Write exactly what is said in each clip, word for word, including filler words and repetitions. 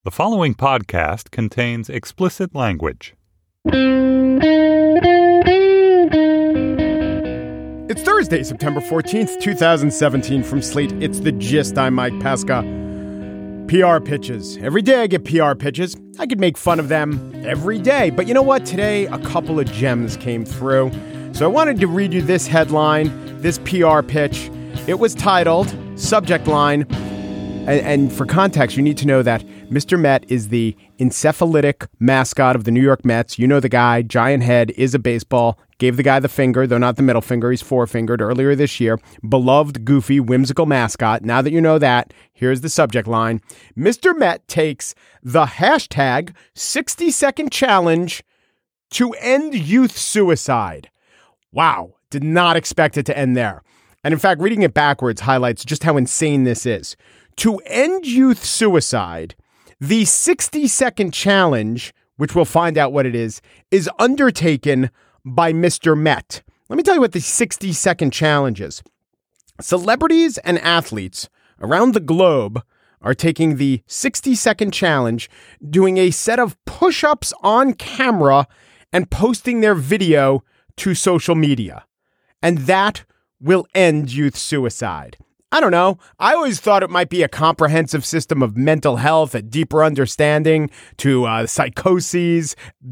The following podcast contains explicit language. It's Thursday, September fourteenth, twenty seventeen. From Slate, it's The Gist. I'm Mike Pesca. P R pitches. Every day I get P R pitches. I could make fun of them every day. But you know what? Today, a couple of gems came through. So I wanted to read you this headline, this P R pitch. It was titled, subject line, and, and for context, you need to know that Mister Met is the encephalitic mascot of the New York Mets. You know the guy, giant head, is a baseball. Gave the guy the finger, though not the middle finger. He's four-fingered earlier this year. Beloved, goofy, whimsical mascot. Now that you know that, here's the subject line. Mister Met takes the hashtag sixty-second challenge to end youth suicide. Wow, did not expect it to end there. And in fact, reading it backwards highlights just how insane this is. To end youth suicide, the sixty-second challenge, which we'll find out what it is, is undertaken by Mister Met. Let me tell you what the sixty-second challenge is. Celebrities and athletes around the globe are taking the sixty-second challenge, doing a set of push-ups on camera and posting their video to social media. And that will end youth suicide. I don't know. I always thought it might be a comprehensive system of mental health, a deeper understanding to uh, psychoses,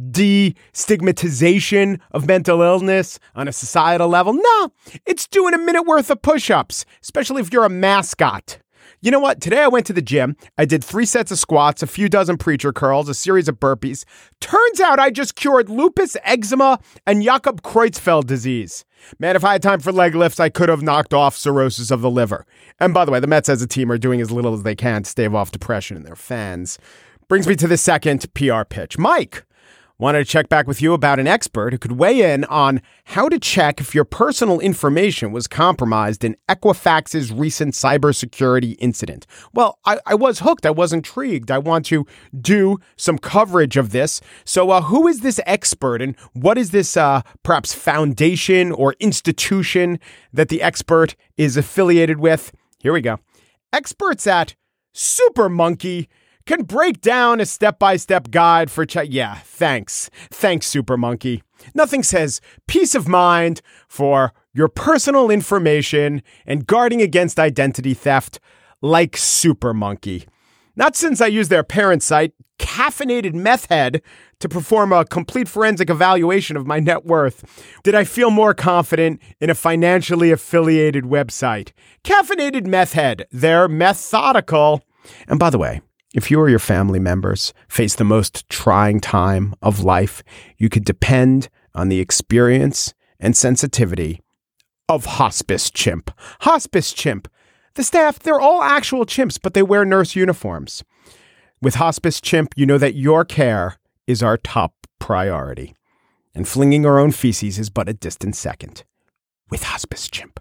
destigmatization of mental illness on a societal level. No, it's doing a minute worth of push-ups, especially if you're a mascot. You know what? Today I went to the gym. I did three sets of squats, a few dozen preacher curls, a series of burpees. Turns out I just cured lupus, eczema, and Jakob Creutzfeldt disease. Man, if I had time for leg lifts, I could have knocked off cirrhosis of the liver. And by the way, the Mets as a team are doing as little as they can to stave off depression in their fans. Brings me to the second P R pitch. Mike, wanted to check back with you about an expert who could weigh in on how to check if your personal information was compromised in Equifax's recent cybersecurity incident. Well, I, I was hooked. I was intrigued. I want to do some coverage of this. So uh, who is this expert and what is this uh, perhaps foundation or institution that the expert is affiliated with? Here we go. Experts at SuperMonkey can break down a step-by-step guide for check. Yeah, thanks. Thanks, SuperMonkey. Nothing says peace of mind for your personal information and guarding against identity theft like SuperMonkey. Not since I used their parent site, Caffeinated Meth Head, to perform a complete forensic evaluation of my net worth did I feel more confident in a financially affiliated website. Caffeinated Meth Head, they're methodical. And by the way, if you or your family members face the most trying time of life, you could depend on the experience and sensitivity of Hospice Chimp. Hospice Chimp. The staff, they're all actual chimps, but they wear nurse uniforms. With Hospice Chimp, you know that your care is our top priority. And flinging our own feces is but a distant second. With Hospice Chimp.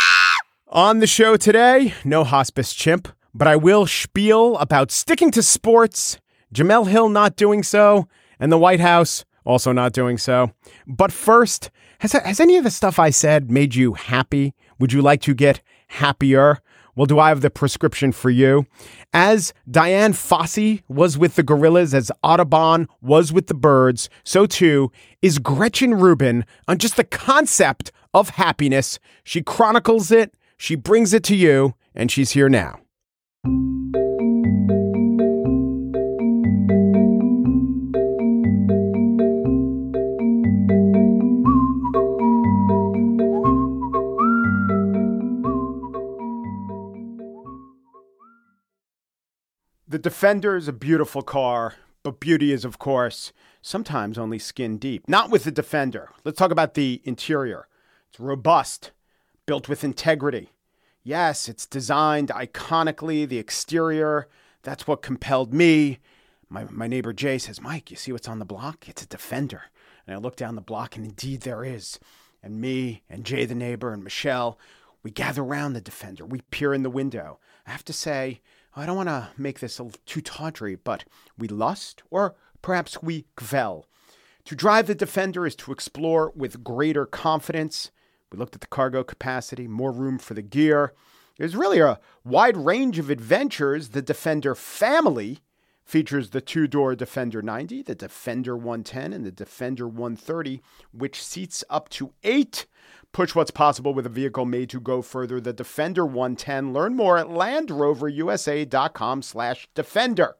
On the show today, no Hospice Chimp. But I will spiel about sticking to sports, Jemele Hill not doing so, and the White House also not doing so. But first, has, has any of the stuff I said made you happy? Would you like to get happier? Well, do I have the prescription for you? As Dian Fossey was with the gorillas, as Audubon was with the birds, so too is Gretchen Rubin on just the concept of happiness. She chronicles it, she brings it to you, and she's here now. The Defender is a beautiful car, but beauty is, of course, sometimes only skin deep. Not with the Defender. Let's talk about the interior. It's robust, built with integrity. Yes, it's designed iconically, the exterior. That's what compelled me. My my neighbor Jay says, Mike, you see what's on the block? It's a Defender. And I look down the block, and indeed there is. And me and Jay the neighbor and Michelle, we gather around the Defender. We peer in the window. I have to say, I don't want to make this a little too tawdry, but we lust, or perhaps we gvel. To drive the Defender is to explore with greater confidence. We looked at the cargo capacity, more room for the gear. There's really a wide range of adventures the Defender family Features the two-door Defender ninety, the Defender one ten, and the Defender one thirty, which seats up to eight. Push what's possible with a vehicle made to go further. The Defender one ten. Learn more at LandRoverUSA.com slash Defender.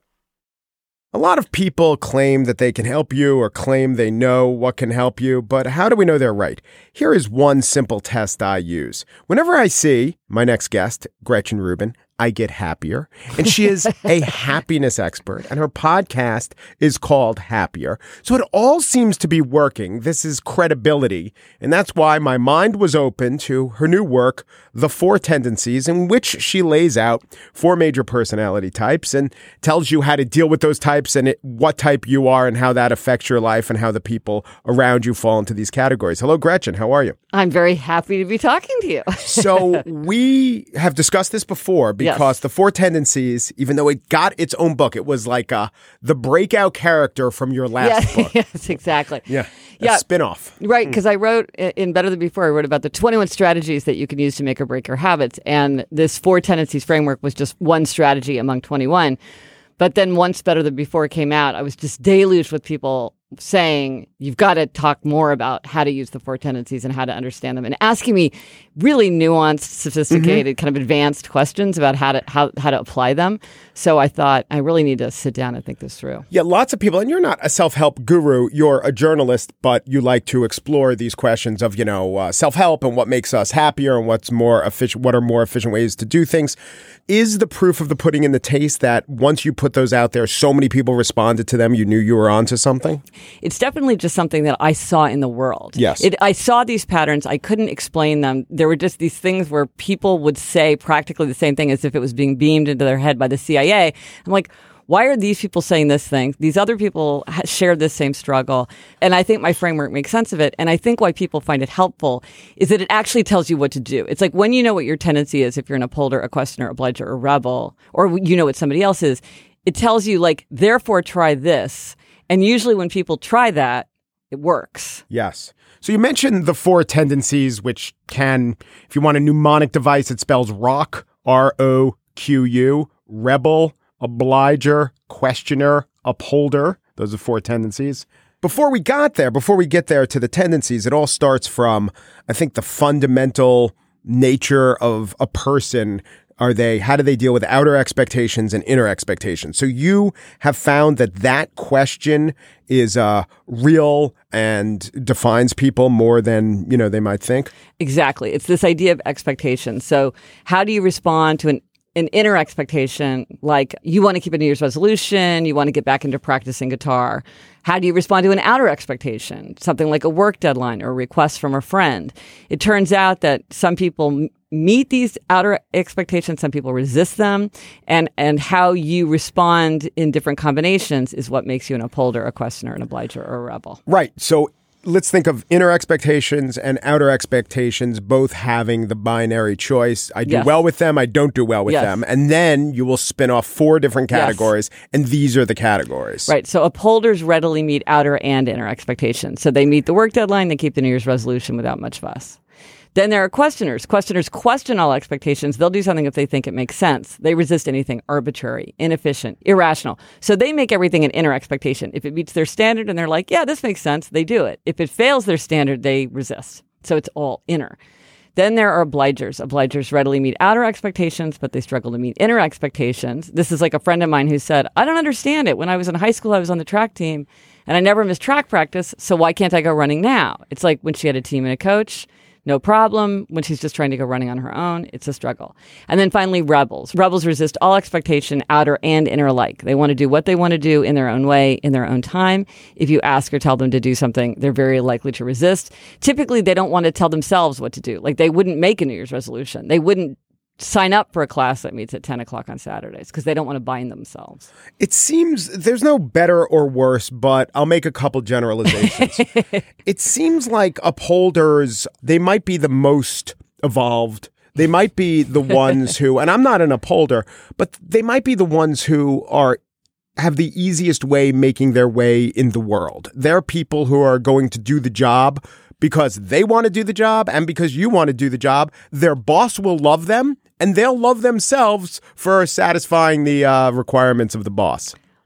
A lot of people claim that they can help you or claim they know what can help you, but how do we know they're right? Here is one simple test I use. Whenever I see my next guest, Gretchen Rubin, I get happier. And she is a happiness expert, and her podcast is called Happier. So it all seems to be working. This is credibility. And that's why my mind was open to her new work, The Four Tendencies, in which she lays out four major personality types and tells you how to deal with those types and it, what type you are and how that affects your life and how the people around you fall into these categories. Hello, Gretchen. How are you? I'm very happy to be talking to you. So we have discussed this before because yes. The Four Tendencies, even though it got its own book, it was like uh, the breakout character from your last yeah, book. Yes, exactly. Yeah, a yeah. spinoff. Right, because mm. I wrote in Better Than Before, I wrote about the twenty-one strategies that you can use to make or break your habits. And this Four Tendencies framework was just one strategy among twenty-one. But then once Better Than Before came out, I was just deluged with people saying, you've got to talk more about how to use the four tendencies and how to understand them, and asking me really nuanced, sophisticated, mm-hmm. kind of advanced questions about how to how, how to apply them. So I thought I really need to sit down and think this through. Yeah, lots of people, and you're not a self-help guru, you're a journalist, but you like to explore these questions of, you know, uh, self-help and what makes us happier and what's more efficient, what are more efficient ways to do things. Is the proof of the pudding in the taste that once you put those out there, so many people responded to them, you knew you were onto something? It's definitely just something that I saw in the world. Yes. It, I saw these patterns. I couldn't explain them. There were just these things where people would say practically the same thing as if it was being beamed into their head by the C I A. I'm like, why are these people saying this thing? These other people ha- share this same struggle. And I think my framework makes sense of it. And I think why people find it helpful is that it actually tells you what to do. It's like when you know what your tendency is, if you're an upholder, a questioner, a obliger, or a rebel, or you know what somebody else is, it tells you, like, therefore try this. And usually when people try that, it works. Yes. So you mentioned the four tendencies, which can, if you want a mnemonic device, it spells rock, R O Q U, rebel, obliger, questioner, upholder. Those are four tendencies. Before we got there, before we get there to the tendencies, it all starts from, I think, the fundamental nature of a person. Are they, how do they deal with outer expectations and inner expectations? So you have found that that question is uh, real and defines people more than, you know, they might think? Exactly. It's this idea of expectations. So how do you respond to an an inner expectation, like you want to keep a New Year's resolution, you want to get back into practicing guitar? How do you respond to an outer expectation, something like a work deadline or a request from a friend? It turns out that some people m- meet these outer expectations, some people resist them, and, and how you respond in different combinations is what makes you an upholder, a questioner, an obliger, or a rebel. Right. So let's think of inner expectations and outer expectations both having the binary choice. I do yes. well with them, I don't do well with yes. them. And then you will spin off four different categories, yes. and these are the categories. Right. So upholders readily meet outer and inner expectations. So they meet the work deadline, they keep the New Year's resolution without much fuss. Then there are questioners. Questioners question all expectations. They'll do something if they think it makes sense. They resist anything arbitrary, inefficient, irrational. So they make everything an inner expectation. If it meets their standard and they're like, yeah, this makes sense, they do it. If it fails their standard, they resist. So it's all inner. Then there are obligers. Obligers readily meet outer expectations, but they struggle to meet inner expectations. This is like a friend of mine who said, I don't understand it. When I was in high school, I was on the track team and I never missed track practice. So why can't I go running now? It's like when she had a team and a coach. No problem. When she's just trying to go running on her own, it's a struggle. And then finally, rebels. Rebels resist all expectation, outer and inner alike. They want to do what they want to do in their own way, in their own time. If you ask or tell them to do something, they're very likely to resist. Typically, they don't want to tell themselves what to do. Like, they wouldn't make a New Year's resolution. They wouldn't sign up for a class that meets at ten o'clock on Saturdays because they don't want to bind themselves. It seems there's no better or worse, but I'll make a couple generalizations. It seems like upholders, they might be the most evolved. They might be the ones who, and I'm not an upholder, but they might be the ones who are have the easiest way making their way in the world. They're people who are going to do the job because they want to do the job and because you want to do the job. Their boss will love them and they'll love themselves for satisfying the uh, requirements of the boss.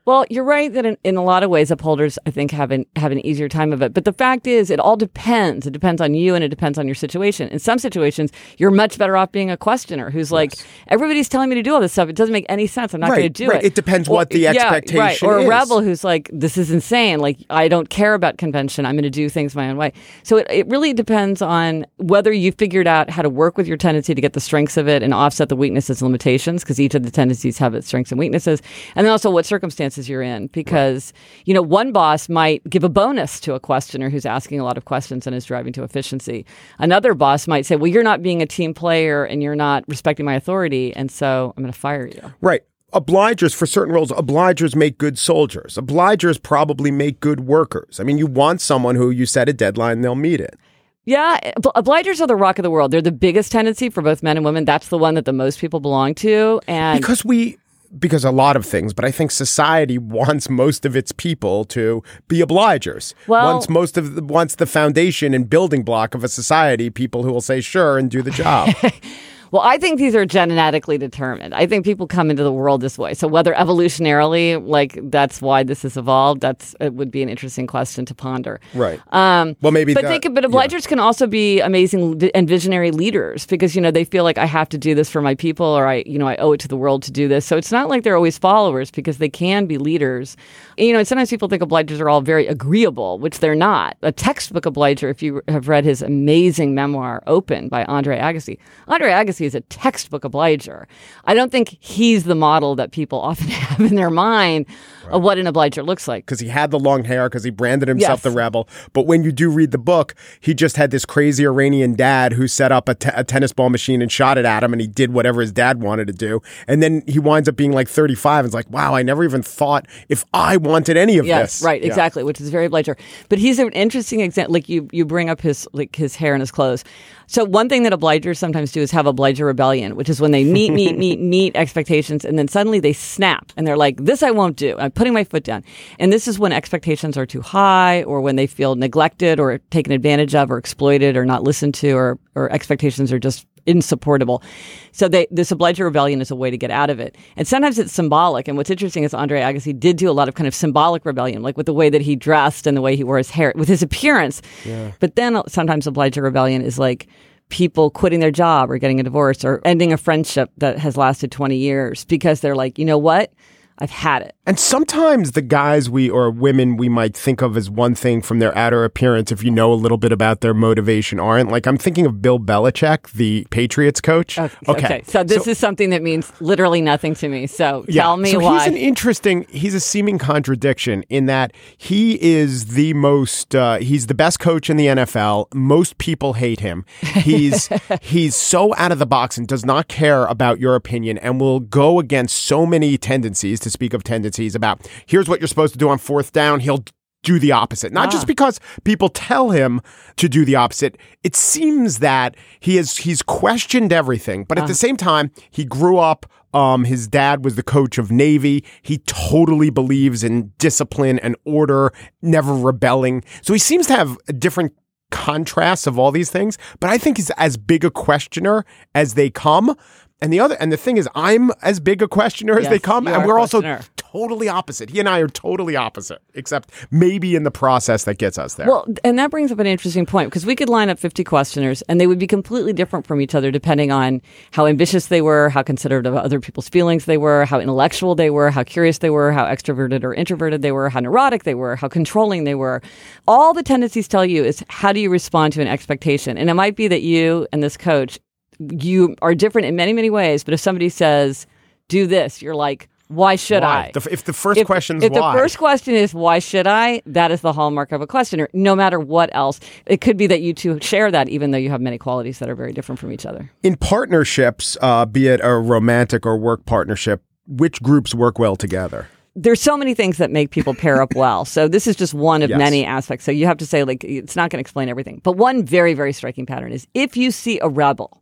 Well, you're right that in, in a lot of ways, upholders, I think, have an, have an easier time of it. But the fact is, it all depends. It depends on you and it depends on your situation. In some situations, you're much better off being a questioner who's like, yes. everybody's telling me to do all this stuff. It doesn't make any sense. I'm not right, going to do right. it. It depends or, what the yeah, expectation right. Or is. a rebel who's like, this is insane. Like, I don't care about convention. I'm going to do things my own way. So it, it really depends on whether you figured out how to work with your tendency to get the strengths of it and offset the weaknesses and limitations, because each of the tendencies have its strengths and weaknesses. And then also what circumstances you're in, because Because, you know, one boss might give a bonus to a questioner who's asking a lot of questions and is driving to efficiency. Another boss might say, well, you're not being a team player and you're not respecting my authority, and so I'm going to fire you. Right. Obligers, for certain roles, obligers make good soldiers. Obligers probably make good workers. I mean, you want someone who you set a deadline, they'll meet it. Yeah, obligers are the rock of the world. They're the biggest tendency for both men and women. That's the one that the most people belong to. And because we... Because a lot of things, but I think society wants most of its people to be obligers. Well, wants most of the, wants the foundation and building block of a society, people who will say sure and do the job. Well, I think these are genetically determined. I think people come into the world this way. So whether evolutionarily, like that's why this has evolved, that's it would be an interesting question to ponder. Right. Um, well, maybe. But that, think, but obligers yeah. can also be amazing and visionary leaders because you know they feel like I have to do this for my people, or I, you know, I owe it to the world to do this. So it's not like they're always followers because they can be leaders. You know, and sometimes people think obligers are all very agreeable, which they're not. A textbook obliger, if you have read his amazing memoir, Open, by Andre Agassi. Andre Agassi is a textbook obliger. I don't think he's the model that people often have in their mind right. of what an obliger looks like. Because he had the long hair, because he branded himself yes. the rebel. But when you do read the book, he just had this crazy Iranian dad who set up a, t- a tennis ball machine and shot it at him, and he did whatever his dad wanted to do. And then he winds up being like thirty-five and it's like, wow, I never even thought if I wanted any of yes, this. Right, yeah. exactly, which is very obliger. But he's an interesting example. Like you, you bring up his like his hair and his clothes. So one thing that obligers sometimes do is have obliger rebellion, which is when they meet, meet, meet, meet expectations, and then suddenly they snap and they're like, this I won't do. I'm putting my foot down. And this is when expectations are too high, or when they feel neglected or taken advantage of or exploited or not listened to, or, or expectations are just insupportable. So they, this obliger rebellion is a way to get out of it. And sometimes it's symbolic. And what's interesting is Andre Agassi did do a lot of kind of symbolic rebellion, like with the way that he dressed and the way he wore his hair, with his appearance. Yeah. But then sometimes obliger rebellion is like people quitting their job or getting a divorce or ending a friendship that has lasted twenty years because they're like, you know what? I've had it. And sometimes the guys we or women we might think of as one thing from their outer appearance, if you know a little bit about their motivation, aren't. Like I'm thinking of Bill Belichick, the Patriots coach. Okay. okay. okay. So this so, is something that means literally nothing to me. So yeah. tell me so why. He's an interesting, he's a seeming contradiction in that he is the most, uh, he's the best coach in the N F L. Most people hate him. He's, he's so out of the box and does not care about your opinion and will go against so many tendencies. To speak of tendencies about here's what you're supposed to do on fourth down, he'll do the opposite. Not ah. just because people tell him to do the opposite. It seems that he is he's questioned everything, but at ah. the same time, he grew up. Um, his dad was the coach of Navy. He totally believes in discipline and order, never rebelling. So he seems to have a different contrasts of all these things. But I think he's as big a questioner as they come. And the other, and the thing is, I'm as big a questioner as yes, they come, and we're also questioner. totally opposite. He and I are totally opposite, except maybe in the process that gets us there. Well, and that brings up an interesting point, because we could line up fifty questioners, and they would be completely different from each other depending on how ambitious they were, how considerate of other people's feelings they were, how intellectual they were, how curious they were, how extroverted or introverted they were, how neurotic they were, how controlling they were. All the tendencies tell you is how do you respond to an expectation? And it might be that you and this coach, you are different in many, many ways. But if somebody says, do this, you're like, why should why? I? The, if the first if, question is if why. the first question is, why should I? That is the hallmark of a questioner, no matter what else. It could be that you two share that, even though you have many qualities that are very different from each other. In partnerships, uh, be it a romantic or work partnership, which groups work well together? There's so many things that make people pair up well. So this is just one of yes. many aspects. So you have to say, like, it's not going to explain everything. But one very, very striking pattern is if you see a rebel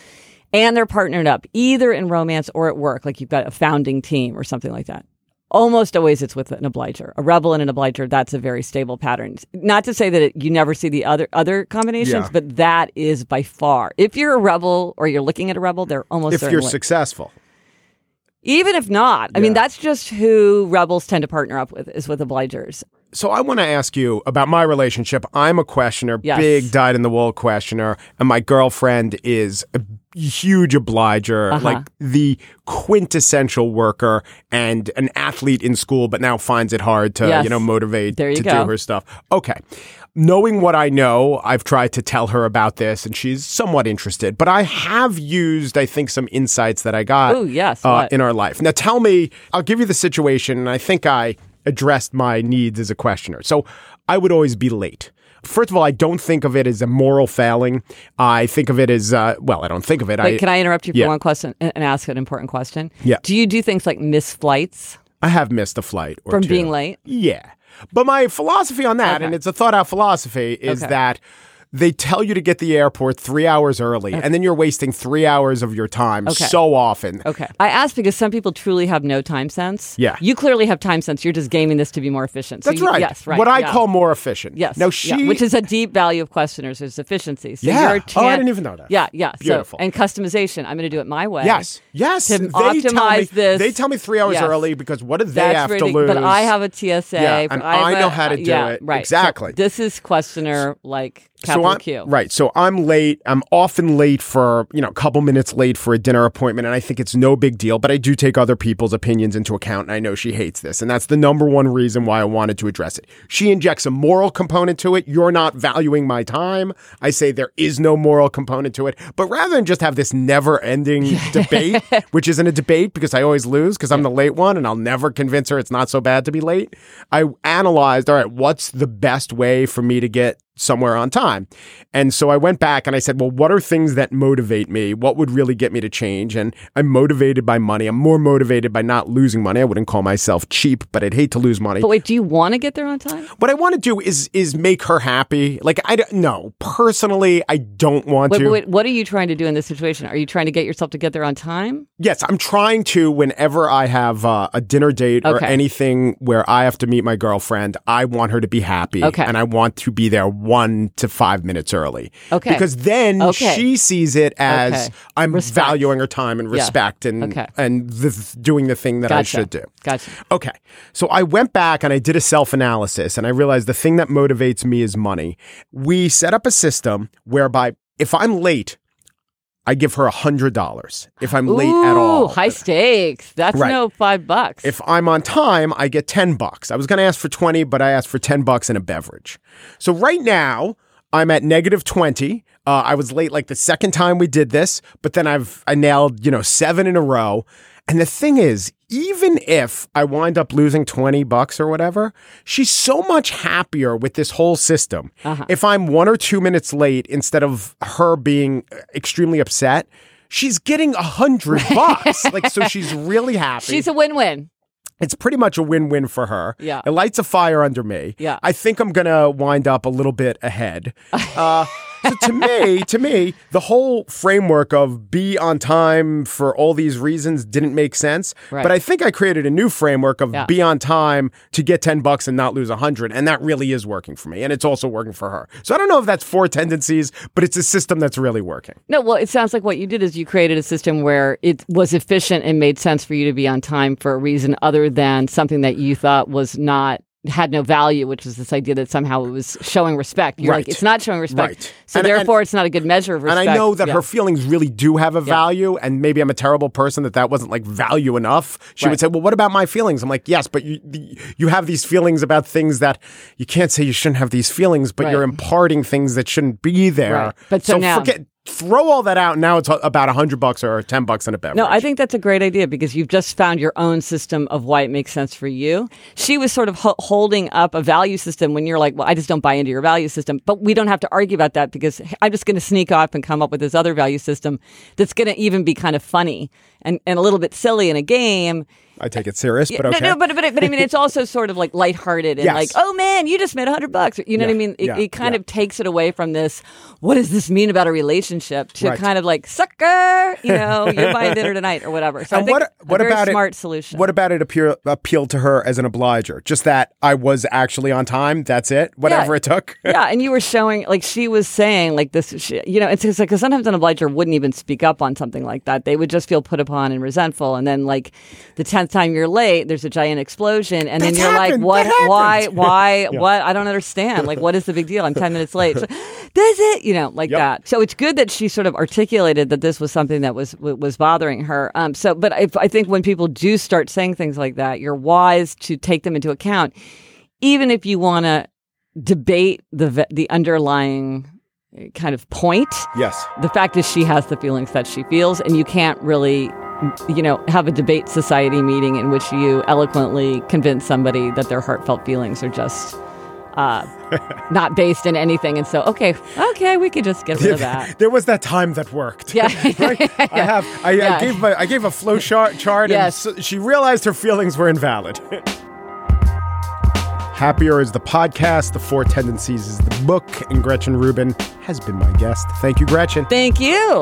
and they're partnered up, either in romance or at work, like you've got a founding team or something like that, almost always it's with an obliger. A rebel and an obliger, that's a very stable pattern. Not to say that it, you never see the other other combinations, yeah. but that is by far. If you're a rebel or you're looking at a rebel, they're almost If certainly. you're successful. Even if not, I Yeah. mean, that's just who rebels tend to partner up with, is with obligers. So I want to ask you about my relationship. I'm a questioner, Yes. big dyed-in-the-wool questioner, and my girlfriend is a huge obliger, Uh-huh. like the quintessential worker and an athlete in school, but now finds it hard to, Yes. you know, motivate There you to go. do her stuff. Okay. Knowing what I know, I've tried to tell her about this, and she's somewhat interested. But I have used, I think, some insights that I got Ooh, yes, uh, what? in our life. Now, tell me, I'll give you the situation, and I think I addressed my needs as a questioner. So I would always be late. First of all, I don't think of it as a moral failing. I think of it as, uh, well, I don't think of it. Wait, I, can I interrupt you for yeah. one question and and ask an important question? Yeah. Do you do things like miss flights I have missed a flight or from two. being late? Yeah. But my philosophy on that, Okay. and it's a thought out philosophy, is Okay. that they tell you to get the airport three hours early, and then you're wasting three hours of your time Okay. so often. Okay. I asked because some people truly have no time sense. Yeah. You clearly have time sense. You're just gaming this to be more efficient. So That's you- right. Yes, right. What I yeah. call more efficient. Yes. Now yeah, she, which is a deep value of questioners is efficiency. So Yeah. your Oh, I chan- didn't even know that. Yeah, yeah. Beautiful. So, and customization. I'm going to do it my way. yes, yes. To they tell me, optimize this. They tell me three hours Yes. early because what do they That's have ridic- to lose? But I have a T S A. Yeah, and I, have I know a- how to do yeah, it. Right. Exactly. So this is questioner like So capital I'm, Q. Right. So I'm late. I'm often late for, you know, a couple minutes late for a dinner appointment. And I think it's no big deal, but I do take other people's opinions into account. And I know she hates this. And that's the number one reason why I wanted to address it. She injects a moral component to it. You're not valuing my time. I say there is no moral component to it. But rather than just have this never ending debate, which isn't a debate because I always lose because I'm the late one and I'll never convince her it's not so bad to be late. I analyzed, all right, what's the best way for me to get somewhere on time? And so I went back and I said, well, what are things that motivate me? What would really get me to change? And I'm motivated by money. I'm more motivated by not losing money. I wouldn't call myself cheap, but I'd hate to lose money. But wait, do you want to get there on time? What I want to do is is make her happy. Like, I don't no, personally, I don't want Wait, to. wait, wait, what are you trying to do in this situation? Are you trying to get yourself to get there on time? Yes, I'm trying to, whenever I have uh, a dinner date or Okay. anything where I have to meet my girlfriend, I want her to be happy. Okay. And I want to be there one to five minutes early. Okay. Because then Okay. she sees it as Okay. I'm Respect. valuing her time and Yeah. respect and, Okay. and the, doing the thing that I Gotcha. should do. Gotcha. Okay. So I went back and I did a self analysis and I realized the thing that motivates me is money. We set up a system whereby if I'm late, I give her one hundred dollars if I'm late at all. Ooh, high stakes. That's Right. no five bucks. If I'm on time, I get ten bucks. I was going to ask for twenty, but I asked for ten bucks and a beverage. So right now, I'm at negative twenty. Uh, I was late like the second time we did this, but then I've I nailed, you know, seven in a row. And the thing is, even if I wind up losing twenty bucks or whatever, she's so much happier with this whole system. Uh-huh. If I'm one or two minutes late, instead of her being extremely upset, she's getting a hundred bucks. Like, so she's really happy. She's a win-win. It's pretty much a win-win for her. Yeah. It lights a fire under me. Yeah. I think I'm going to wind up a little bit ahead. Uh, so to me, to me, the whole framework of be on time for all these reasons didn't make sense. Right. But I think I created a new framework of Yeah. be on time to get ten bucks and not lose a hundred. And that really is working for me. And it's also working for her. So I don't know if that's four tendencies, but it's a system that's really working. No, well, it sounds like what you did is you created a system where it was efficient and made sense for you to be on time for a reason other than something that you thought was not had no value, which was this idea that somehow it was showing respect. You're Right. like, it's not showing respect. Right. So And- therefore, it's not a good measure of respect. And I know that Yeah. her feelings really do have a value, and maybe I'm a terrible person that that wasn't like value enough. She Right. would say, "Well, what about my feelings?" I'm like, "Yes, but you you have these feelings about things that you can't say you shouldn't have these feelings, but Right. you're imparting things that shouldn't be there." Right. But so now- forget. Throw all that out. Now it's about a hundred bucks or ten bucks and a beverage. No, I think that's a great idea because you've just found your own system of why it makes sense for you. She was sort of ho- holding up a value system when you're like, well, I just don't buy into your value system. But we don't have to argue about that because I'm just going to sneak off and come up with this other value system that's going to even be kind of funny and, and a little bit silly in a game. I take it serious, yeah, but okay. No, no, but, but, but I mean, it's also sort of like lighthearted and yes. like, oh man, you just made a hundred bucks. You know yeah, what I mean? It, yeah, it kind yeah. of takes it away from this, what does this mean about a relationship, to right. kind of like, sucker, you know, you're buying dinner tonight or whatever. So and I think what, what a very about smart it, solution. What about it appear, appealed to her as an obliger? Just that I was actually on time. That's it. Whatever yeah. it took. Yeah, and you were showing, like she was saying, like this, she, you know, it's because like, sometimes an obliger wouldn't even speak up on something like that. They would just feel put upon and resentful. And then like the tenth time you're late, there's a giant explosion. And That's then you're happened. like, what, why, why, yeah. what? I don't understand. Like, what is the big deal? I'm ten minutes late. So, does it? You know, like yep. that. So it's good that she sort of articulated that this was something that was was bothering her. Um. So, but I, I think when people do start saying things like that, you're wise to take them into account, even if you want to debate the the underlying kind of point. Yes. The fact is she has the feelings that she feels, and you can't really, you know, have a debate society meeting in which you eloquently convince somebody that their heartfelt feelings are just uh, not based in anything. And so, okay, okay, we could just get rid of that. There was that time that worked. Yeah. right? yeah. I have. I, yeah. I gave my, I gave a flow chart, chart yes. and so she realized her feelings were invalid. Happier is the podcast. The Four Tendencies is the book. And Gretchen Rubin has been my guest. Thank you, Gretchen. Thank you.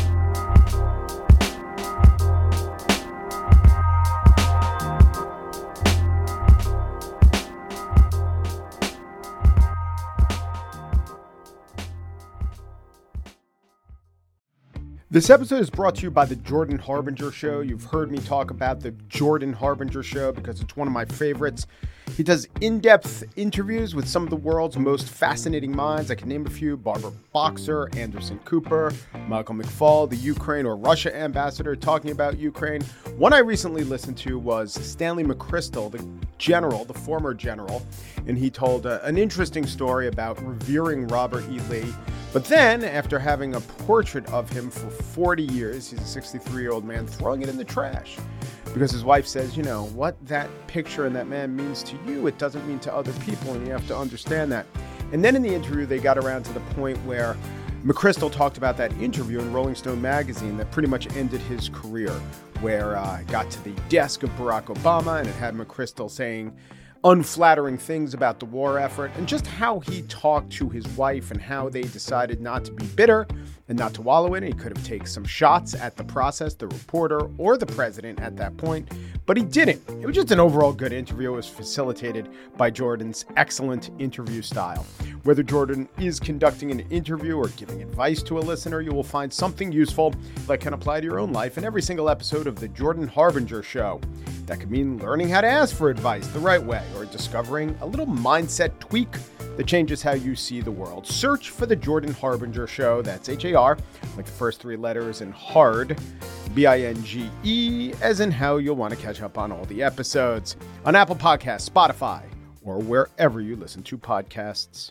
This episode is brought to you by the Jordan Harbinger Show. You've heard me talk about the Jordan Harbinger Show because it's one of my favorites. He does in-depth interviews with some of the world's most fascinating minds. I can name a few: Barbara Boxer, Anderson Cooper, Michael McFaul, the Ukraine or Russia ambassador talking about Ukraine. One I recently listened to was Stanley McChrystal, the general, the former general, and he told uh, an interesting story about revering Robert E. Lee. But then, after having a portrait of him for forty years, he's a sixty-three-year-old man, throwing it in the trash. Because his wife says, you know, what that picture and that man means to you, it doesn't mean to other people, and you have to understand that. And then in the interview, they got around to the point where McChrystal talked about that interview in Rolling Stone magazine that pretty much ended his career, where uh, it got to the desk of Barack Obama, and it had McChrystal saying unflattering things about the war effort, and just how he talked to his wife and how they decided not to be bitter and not to wallow in it. He could have taken some shots at the process, the reporter, or the president at that point, but he didn't. It was just an overall good interview. It was facilitated by Jordan's excellent interview style. Whether Jordan is conducting an interview or giving advice to a listener, you will find something useful that can apply to your own life in every single episode of the Jordan Harbinger Show. That could mean learning how to ask for advice the right way, or discovering a little mindset tweak that changes how you see the world. Search for the Jordan Harbinger Show. That's H A R, like the first three letters, and hard, B I N G E, as in how you'll want to catch up on all the episodes on Apple Podcasts, Spotify, or wherever you listen to podcasts.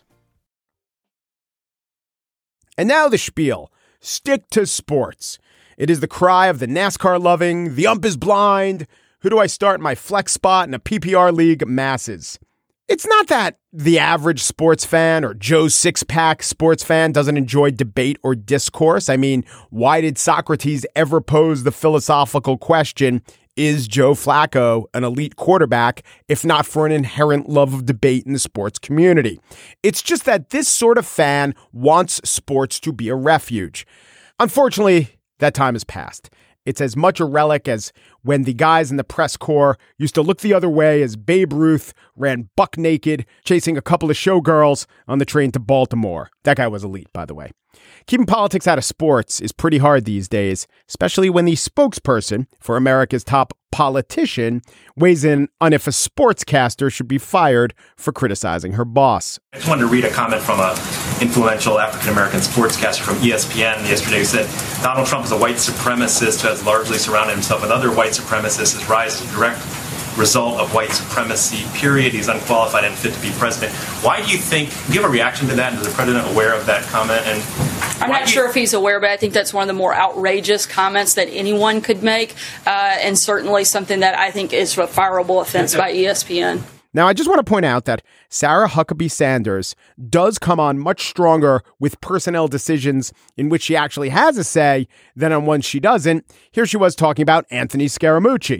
And now the spiel. Stick to sports. It is the cry of the NASCAR-loving, the ump is blind, who do I start in my flex spot in a P P R league masses. It's not that the average sports fan or Joe Six-Pack sports fan doesn't enjoy debate or discourse. I mean, why did Socrates ever pose the philosophical question, is Joe Flacco an elite quarterback, if not for an inherent love of debate in the sports community? It's just that this sort of fan wants sports to be a refuge. Unfortunately, that time has passed. It's as much a relic as when the guys in the press corps used to look the other way as Babe Ruth ran buck naked, chasing a couple of showgirls on the train to Baltimore. That guy was elite, by the way. Keeping politics out of sports is pretty hard these days, especially when the spokesperson for America's top politician weighs in on if a sportscaster should be fired for criticizing her boss. I just wanted to read a comment from an influential African-American sportscaster from E S P N yesterday who said, Donald Trump is a white supremacist who has largely surrounded himself with other white supremacists. His rise is a direct result of white supremacy, period. He's unqualified and fit to be president. Why do you think, do you have a reaction to that? Is the president aware of that comment? And I'm not sure if he's aware, but I think that's one of the more outrageous comments that anyone could make, uh, and certainly something that I think is a fireable offense by E S P N. Now, I just want to point out that Sarah Huckabee Sanders does come on much stronger with personnel decisions in which she actually has a say than on ones she doesn't. Here she was talking about Anthony Scaramucci.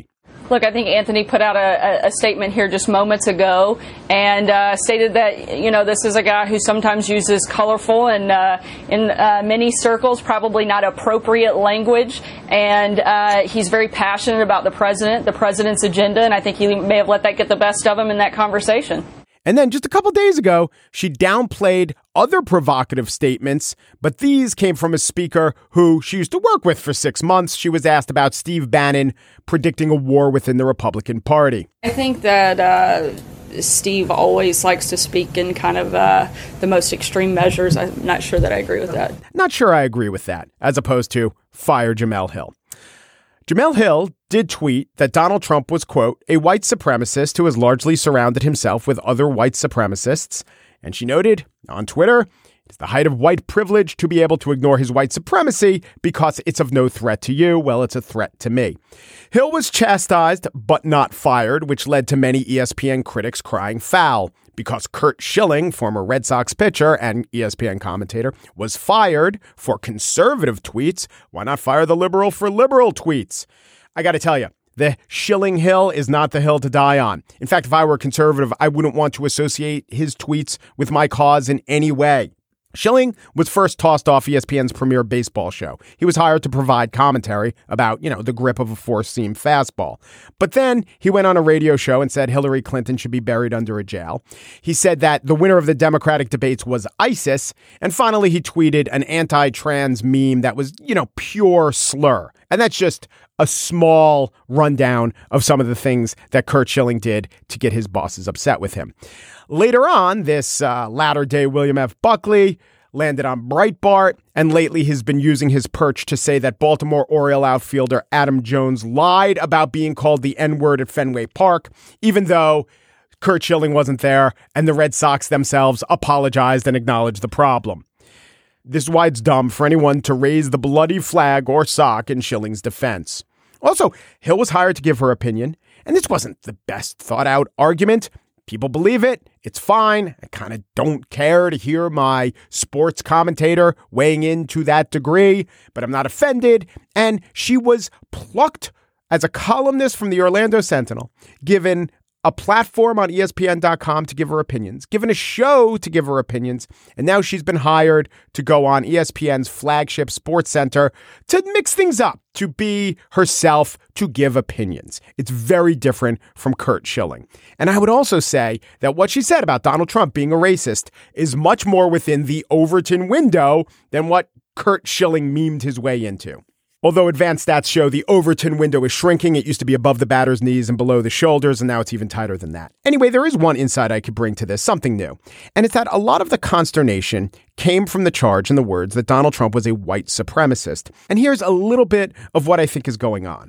Look, I think Anthony put out a, a statement here just moments ago and uh, stated that, you know, this is a guy who sometimes uses colorful and uh, in uh, many circles, probably not appropriate language. And uh, he's very passionate about the president, the president's agenda. And I think he may have let that get the best of him in that conversation. And then just a couple days ago, she downplayed other provocative statements, but these came from a speaker who she used to work with for six months. She was asked about Steve Bannon predicting a war within the Republican Party. I think that uh, Steve always likes to speak in kind of uh, the most extreme measures. I'm not sure that I agree with that. Not sure I agree with that, as opposed to fire Jemele Hill. Jemele Hill did tweet that Donald Trump was, quote, a white supremacist who has largely surrounded himself with other white supremacists. And she noted on Twitter, it's the height of white privilege to be able to ignore his white supremacy because it's of no threat to you. Well, it's a threat to me. Hill was chastised, but not fired, which led to many E S P N critics crying foul. Because Curt Schilling, former Red Sox pitcher and E S P N commentator, was fired for conservative tweets, why not fire the liberal for liberal tweets? I got to tell you, the Schilling Hill is not the hill to die on. In fact, if I were a conservative, I wouldn't want to associate his tweets with my cause in any way. Schilling was first tossed off E S P N's premier baseball show. He was hired to provide commentary about, you know, the grip of a four-seam fastball. But then he went on a radio show and said Hillary Clinton should be buried under a jail. He said that the winner of the Democratic debates was ISIS. And finally, he tweeted an anti-trans meme that was, you know, pure slur. And that's just a small rundown of some of the things that Curt Schilling did to get his bosses upset with him. Later on, this uh, latter-day William F. Buckley landed on Breitbart, and lately has been using his perch to say that Baltimore Oriole outfielder Adam Jones lied about being called the N-word at Fenway Park, even though Curt Schilling wasn't there and the Red Sox themselves apologized and acknowledged the problem. This is why it's dumb for anyone to raise the bloody flag or sock in Schilling's defense. Also, Hill was hired to give her opinion, and this wasn't the best thought-out argument. People believe it. It's fine. I kind of don't care to hear my sports commentator weighing in to that degree, but I'm not offended. And she was plucked as a columnist from the Orlando Sentinel, given a platform on E S P N dot com to give her opinions, given a show to give her opinions, and now she's been hired to go on E S P N's flagship Sports Center to mix things up, to be herself, to give opinions. It's very different from Curt Schilling. And I would also say that what she said about Donald Trump being a racist is much more within the Overton window than what Curt Schilling memed his way into. Although advanced stats show the Overton window is shrinking, it used to be above the batter's knees and below the shoulders, and now it's even tighter than that. Anyway, there is one insight I could bring to this, something new. And it's that a lot of the consternation came from the charge in the words that Donald Trump was a white supremacist. And here's a little bit of what I think is going on.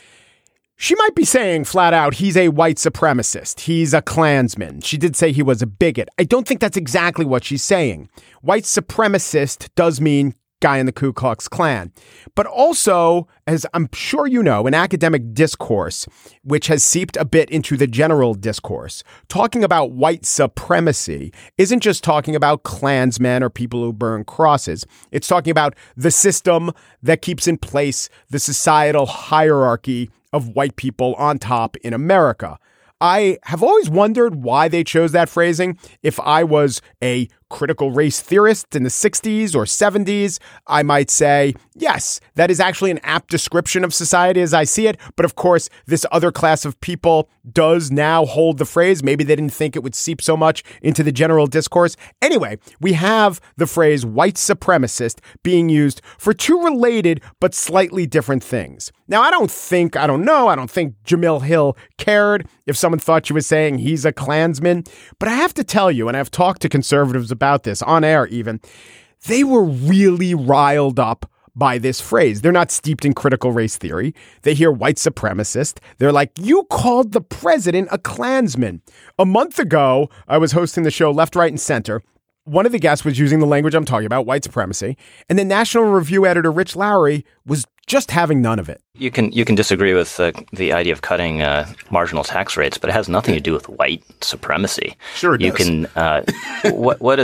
She might be saying flat out, he's a white supremacist. He's a Klansman. She did say he was a bigot. I don't think that's exactly what she's saying. White supremacist does mean guy in the Ku Klux Klan. But also, as I'm sure you know, in academic discourse, which has seeped a bit into the general discourse, talking about white supremacy isn't just talking about Klansmen or people who burn crosses. It's talking about the system that keeps in place the societal hierarchy of white people on top in America. I have always wondered why they chose that phrasing. If I was a critical race theorist in the sixties or seventies, I might say, yes, that is actually an apt description of society as I see it. But of course, this other class of people does now hold the phrase. Maybe they didn't think it would seep so much into the general discourse. Anyway, we have the phrase white supremacist being used for two related but slightly different things. Now, I don't think, I don't know, I don't think Jemele Hill cared if someone thought she was saying he's a Klansman. But I have to tell you, and I've talked to conservatives about this on air even, they were really riled up by this phrase. They're not steeped in critical race theory. They hear white supremacist. They're like, you called the president a Klansman. A month ago, I was hosting the show Left, Right, and Center. One of the guests was using the language I'm talking about, white supremacy, and the National Review editor, Rich Lowry, was just having none of it. You can you can disagree with uh, the idea of cutting uh, marginal tax rates, but it has nothing to do with white supremacy. Sure it you does. can. Uh, what what does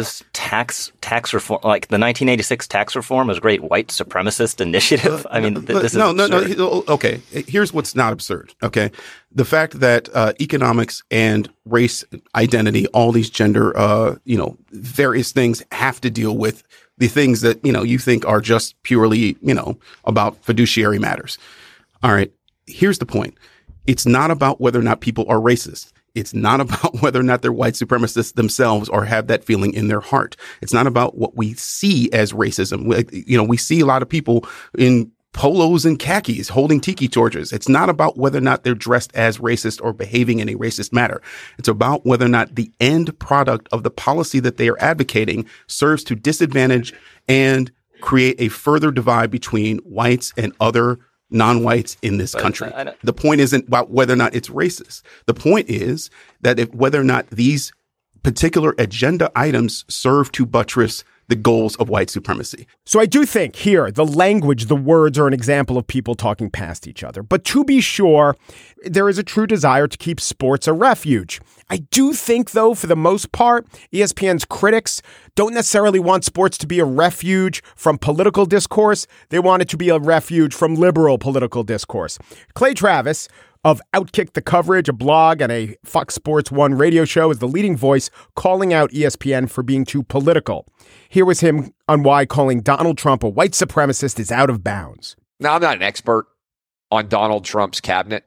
tax tax reform, like the nineteen eighty-six tax reform was a great white supremacist initiative. I mean, th- this no, is no, absurd. no, no. Okay, here's what's not absurd. Okay, the fact that uh, economics and race identity, all these gender, uh, you know, various things have to deal with the things that, you know, you think are just purely, you know, about fiduciary matters. All right, here's the point. It's not about whether or not people are racist. It's not about whether or not they're white supremacists themselves or have that feeling in their heart. It's not about what we see as racism. We, you know, we see a lot of people in polos and khakis holding tiki torches. It's not about whether or not they're dressed as racist or behaving in a racist manner. It's about whether or not the end product of the policy that they are advocating serves to disadvantage and create a further divide between whites and other non-whites in this But country. I- I don't- The point isn't about whether or not it's racist. The point is that if whether or not these particular agenda items serve to buttress the goals of white supremacy. So I do think here, the language, the words are an example of people talking past each other. But to be sure, there is a true desire to keep sports a refuge. I do think, though, for the most part, E S P N's critics don't necessarily want sports to be a refuge from political discourse. They want it to be a refuge from liberal political discourse. Clay Travis of Outkick the Coverage, a blog and a Fox Sports one radio show, is the leading voice calling out E S P N for being too political. Here was him on why calling Donald Trump a white supremacist is out of bounds. Now, I'm not an expert on Donald Trump's cabinet,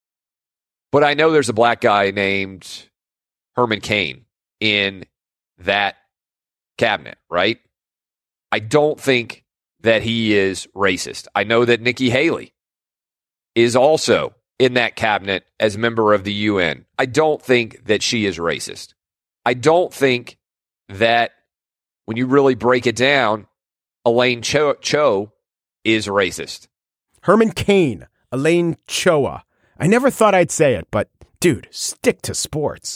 but I know there's a black guy named Herman Cain in that cabinet, right? I don't think that he is racist. I know that Nikki Haley is also in that cabinet as member of the U N. I don't think that she is racist. I don't think that when you really break it down, Elaine Cho, Cho is racist. Herman Cain, Elaine Choa. I never thought I'd say it, but dude, stick to sports.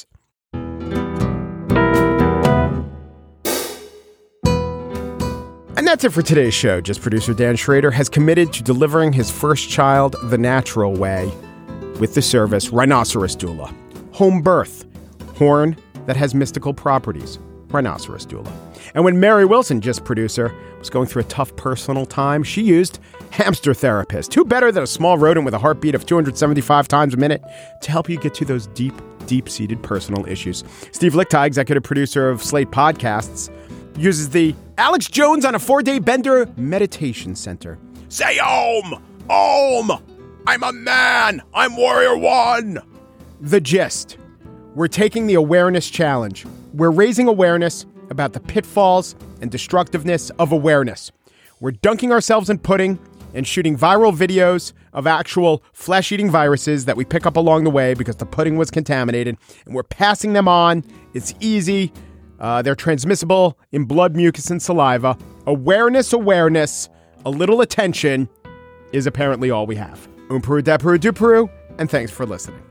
And that's it for today's show. Just producer Dan Schrader has committed to delivering his first child the natural way with the service Rhinoceros Doula. Home birth, horn that has mystical properties. Rhinoceros Doula. And when Mary Wilson, just producer, was going through a tough personal time, she used Hamster Therapist. Who better than a small rodent with a heartbeat of two hundred seventy-five times a minute to help you get to those deep, deep-seated personal issues. Steve Lichtai, executive producer of Slate Podcasts, uses the Alex Jones on a four-day bender meditation center. Say Om! Om! I'm a man! I'm Warrior One! The gist. We're taking the awareness challenge. We're raising awareness about the pitfalls and destructiveness of awareness. We're dunking ourselves in pudding and shooting viral videos of actual flesh-eating viruses that we pick up along the way because the pudding was contaminated, and we're passing them on. It's easy. Uh, they're transmissible in blood, mucus, and saliva. Awareness, awareness, a little attention is apparently all we have. Um Peru, da Peru, du Peru, and thanks for listening.